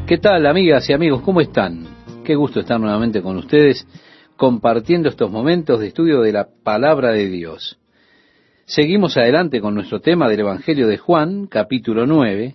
¿Qué tal, amigas y amigos? ¿Cómo están? Qué gusto estar nuevamente con ustedes compartiendo estos momentos de estudio de la palabra de Dios. Seguimos adelante con nuestro tema del Evangelio de Juan, capítulo 9,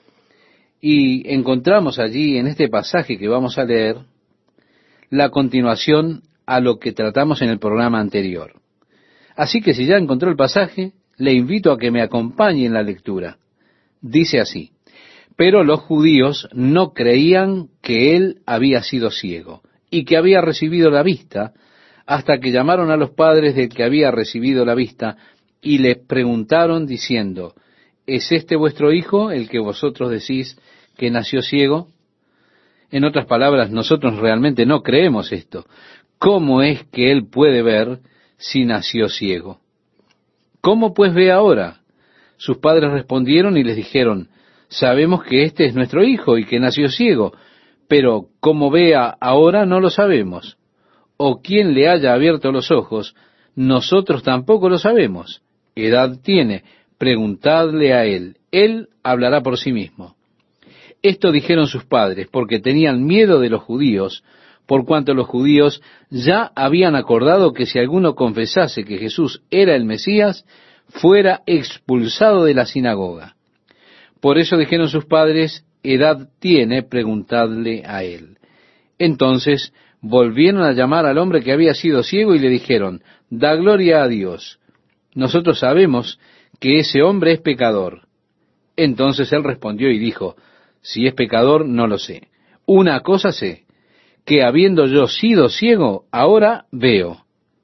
y encontramos allí en este pasaje que vamos a leer la continuación a lo que tratamos en el programa anterior. Así que si ya encontró el pasaje, le invito a que me acompañe en la lectura. Dice así: pero los judíos no creían que él había sido ciego y que había recibido la vista, hasta que llamaron a los padres del que había recibido la vista y les preguntaron diciendo: ¿es este vuestro hijo, el que vosotros decís que nació ciego? En otras palabras, nosotros realmente no creemos esto. ¿Cómo es que él puede ver si nació ciego? ¿Cómo pues ve ahora? Sus padres respondieron y les dijeron: sabemos que este es nuestro hijo y que nació ciego, pero cómo vea ahora no lo sabemos. O quién le haya abierto los ojos, nosotros tampoco lo sabemos. Edad tiene, preguntadle a él, él hablará por sí mismo. Esto dijeron sus padres porque tenían miedo de los judíos, por cuanto los judíos ya habían acordado que si alguno confesase que Jesús era el Mesías, fuera expulsado de la sinagoga. Por eso dijeron sus padres: edad tiene, preguntadle a él. Entonces volvieron a llamar al hombre que había sido ciego y le dijeron: da gloria a Dios. Nosotros sabemos que ese hombre es pecador. Entonces él respondió y dijo: si es pecador, no lo sé. Una cosa sé, que habiendo yo sido ciego, ahora veo.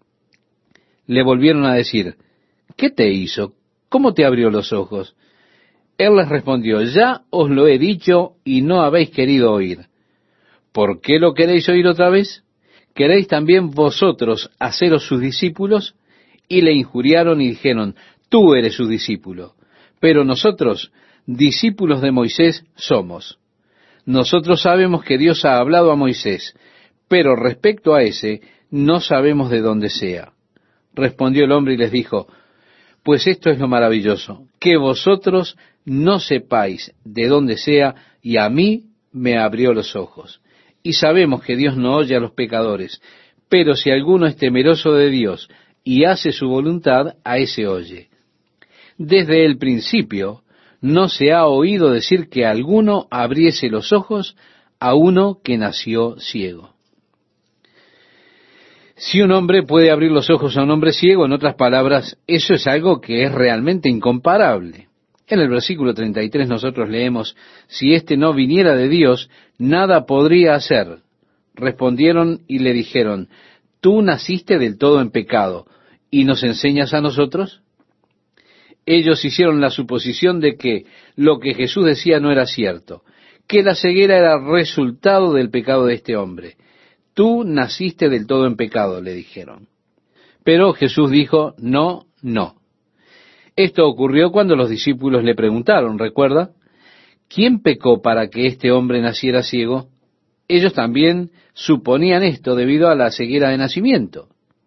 Le volvieron a decir: ¿qué te hizo? ¿Cómo te abrió los ojos? Él les respondió: ya os lo he dicho y no habéis querido oír. ¿Por qué lo queréis oír otra vez? ¿Queréis también vosotros haceros sus discípulos? Y le injuriaron y dijeron: tú eres su discípulo, pero nosotros discípulos de Moisés somos. Nosotros sabemos que Dios ha hablado a Moisés, pero respecto a ese no sabemos de dónde sea. Respondió el hombre y les dijo: pues esto es lo maravilloso, que vosotros no sepáis de dónde sea, y a mí me abrió los ojos. Y sabemos que Dios no oye a los pecadores, pero si alguno es temeroso de Dios y hace su voluntad, a ese oye. Desde el principio no se ha oído decir que alguno abriese los ojos a uno que nació ciego. Si un hombre puede abrir los ojos a un hombre ciego, en otras palabras, eso es algo que es realmente incomparable. En el versículo 33 nosotros leemos: si éste no viniera de Dios, nada podría hacer. Respondieron y le dijeron: tú naciste del todo en pecado, ¿y nos enseñas a nosotros? Ellos hicieron la suposición de que lo que Jesús decía no era cierto, que la ceguera era resultado del pecado de este hombre. Tú naciste del todo en pecado, le dijeron. Pero Jesús dijo: no, no. Esto ocurrió cuando los discípulos le preguntaron, ¿recuerda? ¿Quién pecó para que este hombre naciera ciego? Ellos también suponían esto debido a la ceguera de nacimiento.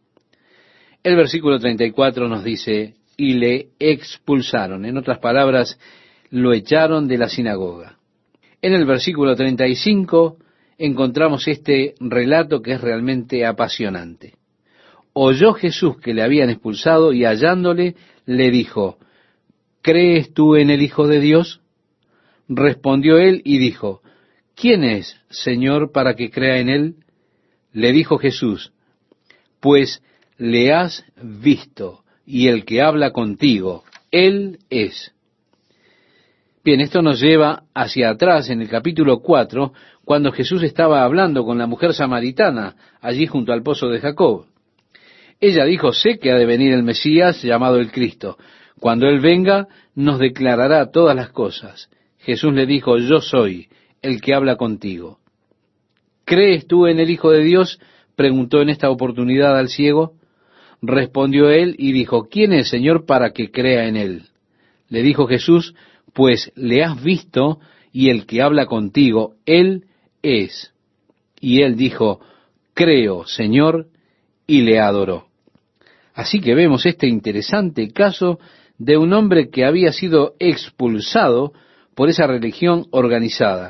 El versículo 34 nos dice: y le expulsaron. En otras palabras, lo echaron de la sinagoga. En el versículo 35 encontramos este relato que es realmente apasionante. Oyó Jesús que le habían expulsado y hallándole le dijo: ¿crees tú en el Hijo de Dios? Respondió él y dijo: ¿quién es, Señor, para que crea en él? Le dijo Jesús: pues le has visto, y el que habla contigo, él es. Bien, esto nos lleva hacia atrás en el capítulo 4, cuando Jesús estaba hablando con la mujer samaritana, allí junto al pozo de Jacob. Ella dijo: sé que ha de venir el Mesías, llamado el Cristo. Cuando Él venga, nos declarará todas las cosas. Jesús le dijo: yo soy el que habla contigo. ¿Crees tú en el Hijo de Dios?, preguntó en esta oportunidad al ciego. Respondió él y dijo: ¿quién es, Señor, para que crea en él? Le dijo Jesús: pues le has visto, y el que habla contigo, él es. Y él dijo: creo, Señor, y le adoró. Así que vemos este interesante caso de un hombre que había sido expulsado por esa religión organizada.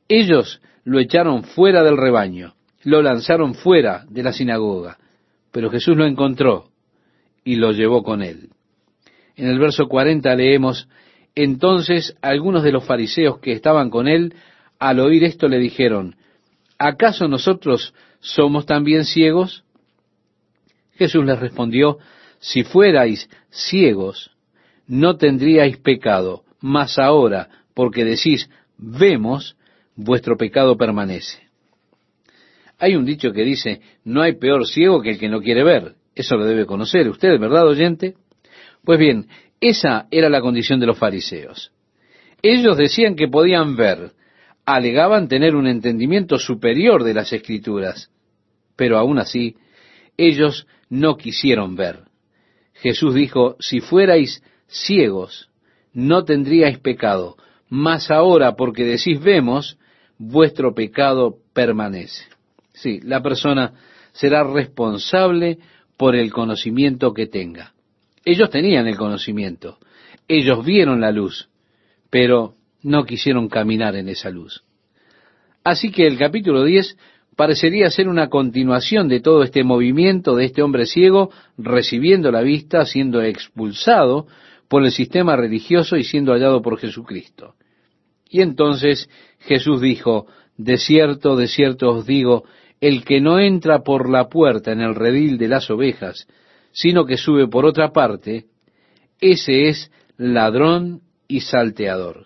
Ellos lo echaron fuera del rebaño, lo lanzaron fuera de la sinagoga, pero Jesús lo encontró y lo llevó con él. En el verso 40 leemos: entonces algunos de los fariseos que estaban con él, al oír esto, le dijeron: ¿acaso nosotros somos también ciegos? Jesús les respondió: si fuerais ciegos, no tendríais pecado, mas ahora, porque decís, vemos, vuestro pecado permanece. Hay un dicho que dice: no hay peor ciego que el que no quiere ver. Eso lo debe conocer usted, ¿verdad, oyente? Pues bien, esa era la condición de los fariseos. Ellos decían que podían ver, alegaban tener un entendimiento superior de las Escrituras, pero aún así, ellos no quisieron ver. Jesús dijo: si fuerais ciegos, no tendríais pecado, mas ahora, porque decís vemos, vuestro pecado permanece. Sí, la persona será responsable por el conocimiento que tenga. Ellos tenían el conocimiento, ellos vieron la luz, pero no quisieron caminar en esa luz. Así que el capítulo 10 parecería ser una continuación de todo este movimiento de este hombre ciego recibiendo la vista, siendo expulsado por el sistema religioso y siendo hallado por Jesucristo. Y entonces Jesús dijo: de cierto os digo, el que no entra por la puerta en el redil de las ovejas, sino que sube por otra parte, ese es ladrón y salteador.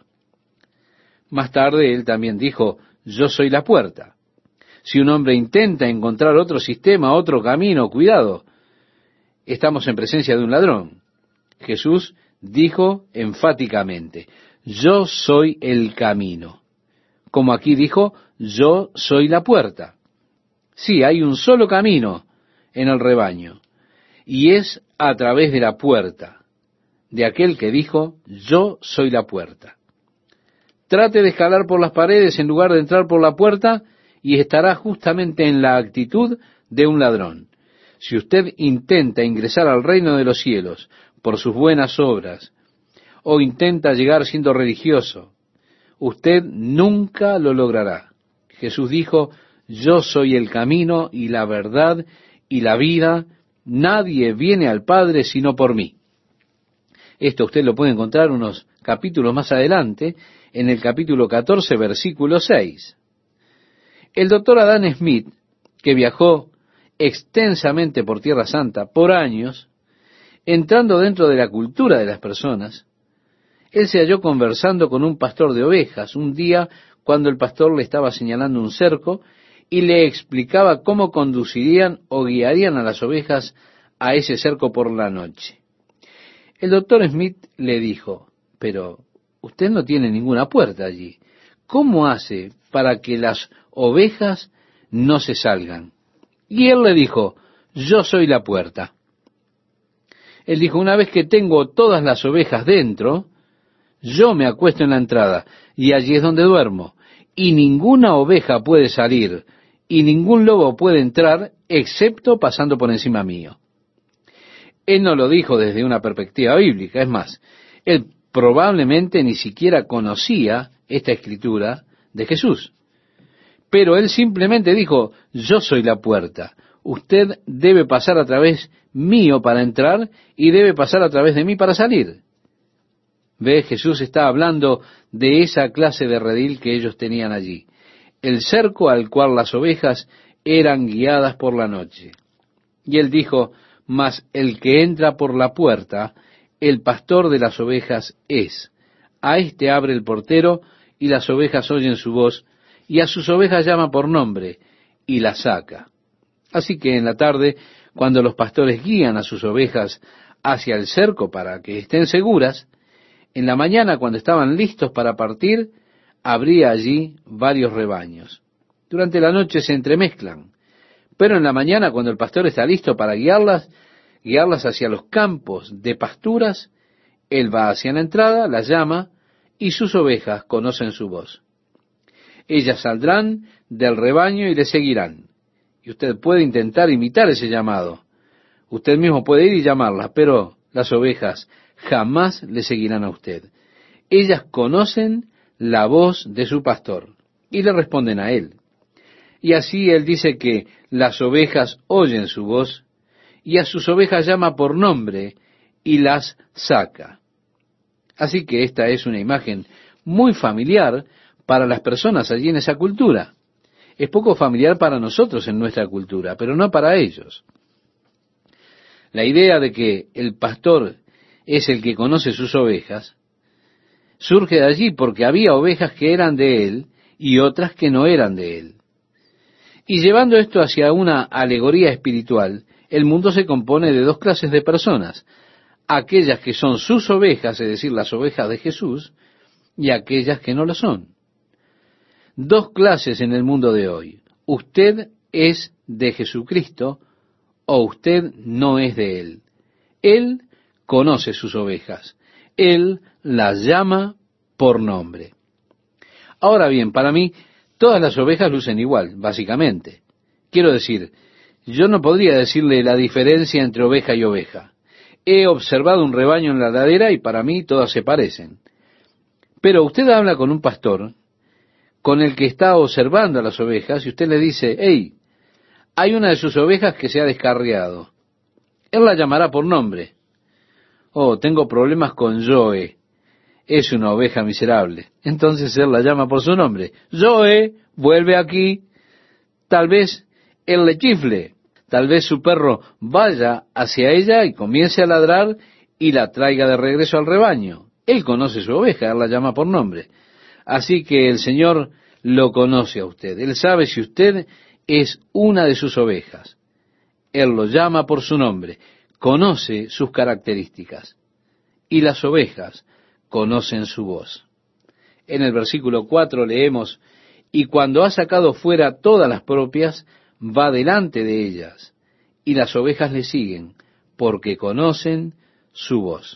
Más tarde él también dijo: yo soy la puerta. Si un hombre intenta encontrar otro sistema, otro camino, cuidado, estamos en presencia de un ladrón. Jesús dijo enfáticamente: yo soy el camino. Como aquí dijo: yo soy la puerta. Sí, hay un solo camino en el rebaño, y es a través de la puerta, de aquel que dijo: yo soy la puerta. Trate de escalar por las paredes en lugar de entrar por la puerta, y estará justamente en la actitud de un ladrón. Si usted intenta ingresar al reino de los cielos por sus buenas obras, o intenta llegar siendo religioso, usted nunca lo logrará. Jesús dijo: yo soy el camino y la verdad y la vida, nadie viene al Padre sino por mí. Esto usted lo puede encontrar unos capítulos más adelante, en el capítulo 14, versículo 6. El doctor Adam Smith, que viajó extensamente por Tierra Santa por años, entrando dentro de la cultura de las personas, él se halló conversando con un pastor de ovejas un día cuando el pastor le estaba señalando un cerco y le explicaba cómo conducirían o guiarían a las ovejas a ese cerco por la noche. El doctor Smith le dijo: pero usted no tiene ninguna puerta allí. ¿Cómo hace para que las ovejas no se salgan? Y él le dijo: yo soy la puerta. Él dijo: una vez que tengo todas las ovejas dentro, yo me acuesto en la entrada, y allí es donde duermo, y ninguna oveja puede salir, y ningún lobo puede entrar, excepto pasando por encima mío. Él no lo dijo desde una perspectiva bíblica, es más, él probablemente ni siquiera conocía esta escritura de Jesús. Pero él simplemente dijo: yo soy la puerta. Usted debe pasar a través mío para entrar y debe pasar a través de mí para salir. Ve, Jesús está hablando de esa clase de redil que ellos tenían allí, el cerco al cual las ovejas eran guiadas por la noche. Y él dijo: mas el que entra por la puerta, el pastor de las ovejas es. A éste abre el portero, y las ovejas oyen su voz, y a sus ovejas llama por nombre, y las saca. Así que en la tarde, cuando los pastores guían a sus ovejas hacia el cerco para que estén seguras, en la mañana, cuando estaban listos para partir, habría allí varios rebaños. Durante la noche se entremezclan, pero en la mañana, cuando el pastor está listo para guiarlas hacia los campos de pasturas, él va hacia la entrada, las llama, y sus ovejas conocen su voz. Ellas saldrán del rebaño y le seguirán. Y usted puede intentar imitar ese llamado. Usted mismo puede ir y llamarlas, pero las ovejas jamás le seguirán a usted. Ellas conocen la voz de su pastor. y le responden a él. Y así él dice que las ovejas oyen su voz, y a sus ovejas llama por nombre y las saca. Así que esta es una imagen muy familiar para las personas allí en esa cultura. Es poco familiar para nosotros en nuestra cultura, pero no para ellos. La idea de que el pastor es el que conoce sus ovejas surge de allí porque había ovejas que eran de él y otras que no eran de él. Y llevando esto hacia una alegoría espiritual, el mundo se compone de dos clases de personas: aquellas que son sus ovejas, es decir, las ovejas de Jesús, y aquellas que no lo son. Dos clases en el mundo de hoy: usted es de Jesucristo o usted no es de Él. Él conoce sus ovejas, Él las llama por nombre. Ahora bien, para mí, todas las ovejas lucen igual, básicamente. Quiero decir, yo no podría decirle la diferencia entre oveja y oveja. He observado un rebaño en la ladera y para mí todas se parecen. Pero usted habla con un pastor con el que está observando a las ovejas y usted le dice: hey, hay una de sus ovejas que se ha descarriado. Él la llamará por nombre. Oh, tengo problemas con Joe. Es una oveja miserable. Entonces él la llama por su nombre. Joe, vuelve aquí. Tal vez él le chifle. Tal vez su perro vaya hacia ella y comience a ladrar y la traiga de regreso al rebaño. Él conoce su oveja, él la llama por nombre. Así que el Señor lo conoce a usted. Él sabe si usted es una de sus ovejas. Él lo llama por su nombre. Conoce sus características. Y las ovejas conocen su voz. En el versículo 4 leemos: y cuando ha sacado fuera todas las propias, va delante de ellas, y las ovejas le siguen, porque conocen su voz.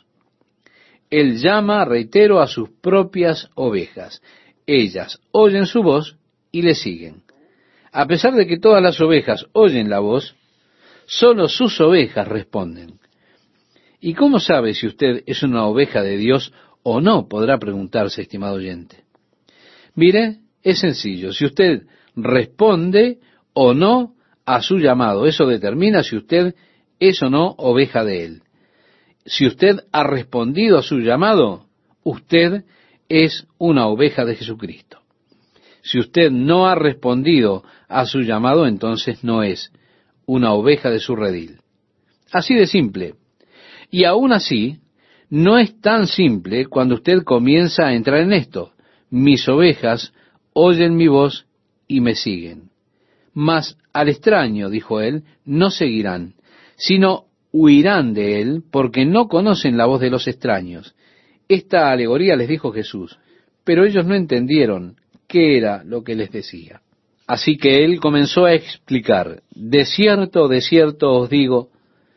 Él llama, reitero, a sus propias ovejas. Ellas oyen su voz y le siguen. A pesar de que todas las ovejas oyen la voz, solo sus ovejas responden. ¿Y cómo sabe si usted es una oveja de Dios o no? Podrá preguntarse, estimado oyente. Mire, es sencillo. Si usted responde o no a su llamado, eso determina si usted es o no oveja de Él. Si usted ha respondido a su llamado, usted es una oveja de Jesucristo. Si usted no ha respondido a su llamado, entonces no es una oveja de su redil. Así de simple. Y aún así, no es tan simple cuando usted comienza a entrar en esto. Mis ovejas oyen mi voz y me siguen. Mas al extraño, dijo él, no seguirán, sino huirán de él, porque no conocen la voz de los extraños. Esta alegoría les dijo Jesús, pero ellos no entendieron qué era lo que les decía. Así que él comenzó a explicar: de cierto os digo,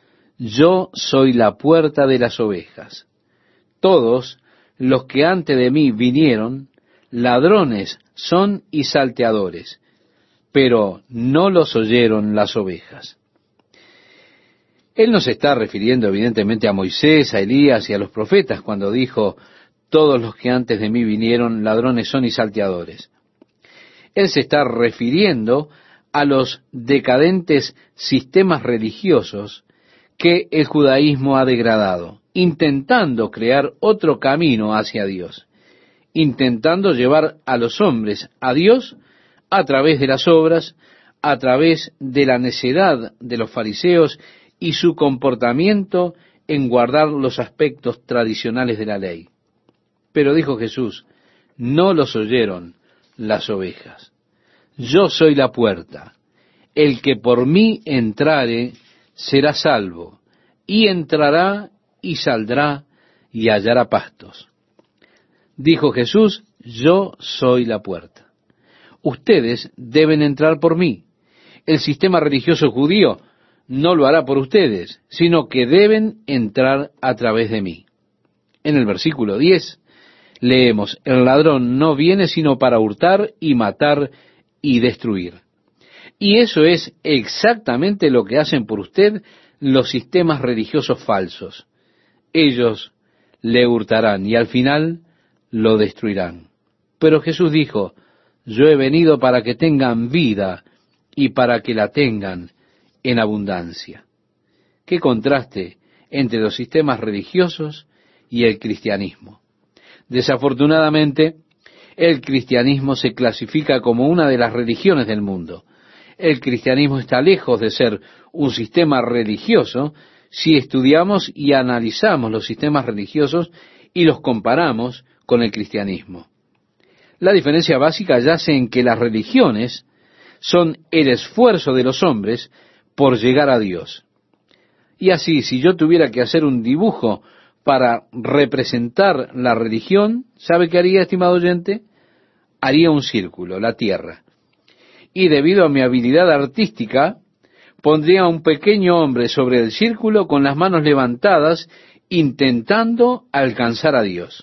yo soy la puerta de las ovejas. Todos los que antes de mí vinieron, ladrones son y salteadores, pero no los oyeron las ovejas. Él no se está refiriendo evidentemente a Moisés, a Elías y a los profetas cuando dijo: todos los que antes de mí vinieron, ladrones son y salteadores. Él se está refiriendo a los decadentes sistemas religiosos que el judaísmo ha degradado, intentando crear otro camino hacia Dios, intentando llevar a los hombres a Dios a través de las obras, a través de la necedad de los fariseos y su comportamiento en guardar los aspectos tradicionales de la ley. Pero dijo Jesús: no los oyeron las ovejas. Yo soy la puerta. El que por mí entrare será salvo, y entrará y saldrá y hallará pastos. Dijo Jesús: yo soy la puerta. Ustedes deben entrar por mí. El sistema religioso judío no lo hará por ustedes, sino que deben entrar a través de mí. En el versículo 10 leemos: el ladrón no viene sino para hurtar y matar y destruir. Y eso es exactamente lo que hacen por usted los sistemas religiosos falsos. Ellos le hurtarán y al final lo destruirán. Pero Jesús dijo: Yo he venido para que tengan vida y para que la tengan en abundancia. Qué contraste entre los sistemas religiosos y el cristianismo. Desafortunadamente, el cristianismo se clasifica como una de las religiones del mundo. El cristianismo está lejos de ser un sistema religioso si estudiamos y analizamos los sistemas religiosos y los comparamos con el cristianismo. La diferencia básica yace en que las religiones son el esfuerzo de los hombres por llegar a Dios. Y así, si yo tuviera que hacer un dibujo para representar la religión, ¿sabe qué haría, estimado oyente? Haría un círculo, la tierra. Y debido a mi habilidad artística, pondría a un pequeño hombre sobre el círculo con las manos levantadas, intentando alcanzar a Dios.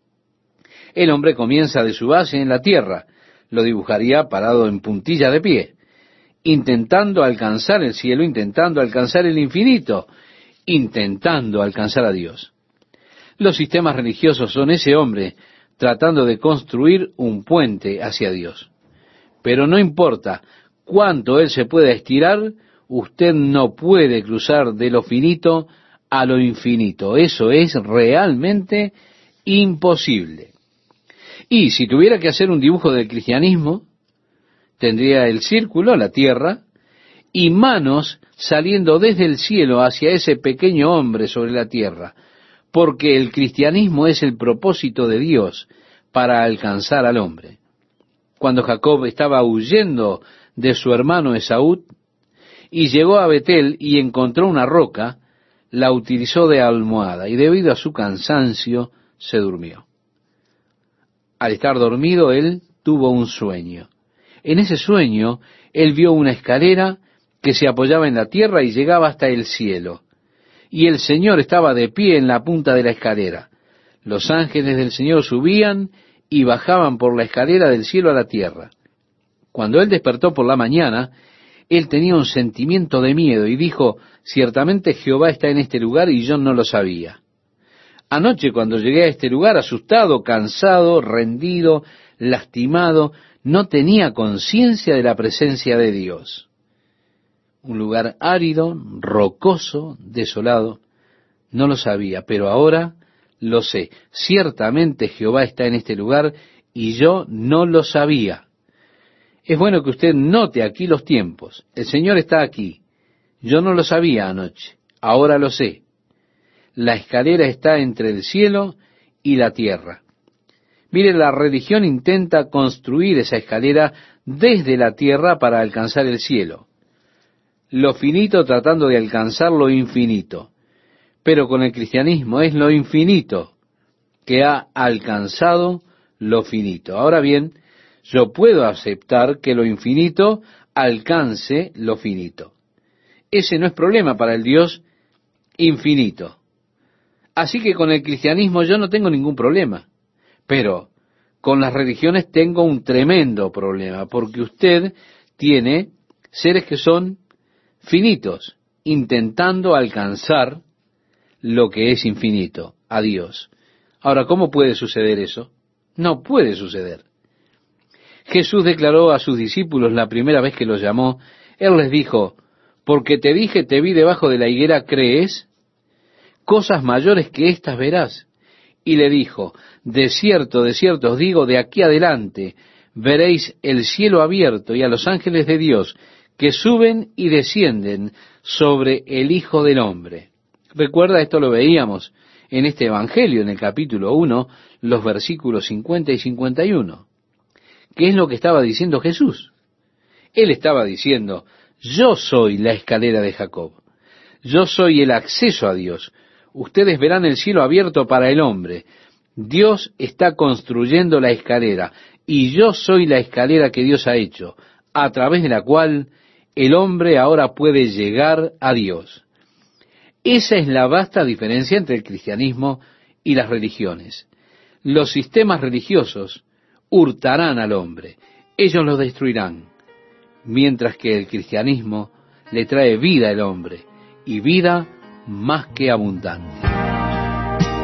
El hombre comienza de su base en la tierra, lo dibujaría parado en puntilla de pie, intentando alcanzar el cielo, intentando alcanzar el infinito, intentando alcanzar a Dios. Los sistemas religiosos son ese hombre tratando de construir un puente hacia Dios. Pero no importa cuánto él se pueda estirar, usted no puede cruzar de lo finito a lo infinito. Eso es realmente imposible. Y si tuviera que hacer un dibujo del cristianismo, tendría el círculo, la tierra, y manos saliendo desde el cielo hacia ese pequeño hombre sobre la tierra, porque el cristianismo es el propósito de Dios para alcanzar al hombre. Cuando Jacob estaba huyendo de su hermano Esaú y llegó a Betel y encontró una roca, la utilizó de almohada y debido a su cansancio se durmió. Al estar dormido, él tuvo un sueño. En ese sueño, él vio una escalera que se apoyaba en la tierra y llegaba hasta el cielo. Y el Señor estaba de pie en la punta de la escalera. Los ángeles del Señor subían y bajaban por la escalera del cielo a la tierra. Cuando él despertó por la mañana, él tenía un sentimiento de miedo y dijo, ciertamente Jehová está en este lugar y yo no lo sabía. Anoche cuando llegué a este lugar, asustado, cansado, rendido, lastimado, no tenía conciencia de la presencia de Dios. Un lugar árido, rocoso, desolado, no lo sabía, pero ahora lo sé. Ciertamente Jehová está en este lugar y yo no lo sabía. Es bueno que usted note aquí los tiempos. El Señor está aquí. Yo no lo sabía anoche, ahora lo sé. La escalera está entre el cielo y la tierra. Mire, la religión intenta construir esa escalera desde la tierra para alcanzar el cielo. Lo finito tratando de alcanzar lo infinito. Pero con el cristianismo es lo infinito que ha alcanzado lo finito. Ahora bien, yo puedo aceptar que lo infinito alcance lo finito. Ese no es problema para el Dios infinito. Así que con el cristianismo yo no tengo ningún problema, pero con las religiones tengo un tremendo problema, porque usted tiene seres que son finitos, intentando alcanzar lo que es infinito, a Dios. Ahora, ¿cómo puede suceder eso? No puede suceder. Jesús declaró a sus discípulos la primera vez que los llamó, Él les dijo, porque te dije, te vi debajo de la higuera, ¿crees? Cosas mayores que estas verás. Y le dijo, de cierto os digo, de aquí adelante veréis el cielo abierto y a los ángeles de Dios que suben y descienden sobre el Hijo del Hombre. Recuerda, esto lo veíamos en este Evangelio, en el capítulo 1, los versículos 50 y 51. ¿Qué es lo que estaba diciendo Jesús? Él estaba diciendo, yo soy la escalera de Jacob. Yo soy el acceso a Dios. Ustedes verán el cielo abierto para el hombre. Dios está construyendo la escalera y yo soy la escalera que Dios ha hecho, a través de la cual el hombre ahora puede llegar a Dios. Esa es la vasta diferencia entre el cristianismo y las religiones. Los sistemas religiosos hurtarán al hombre, ellos lo destruirán, mientras que el cristianismo le trae vida al hombre, y vida más que abundante.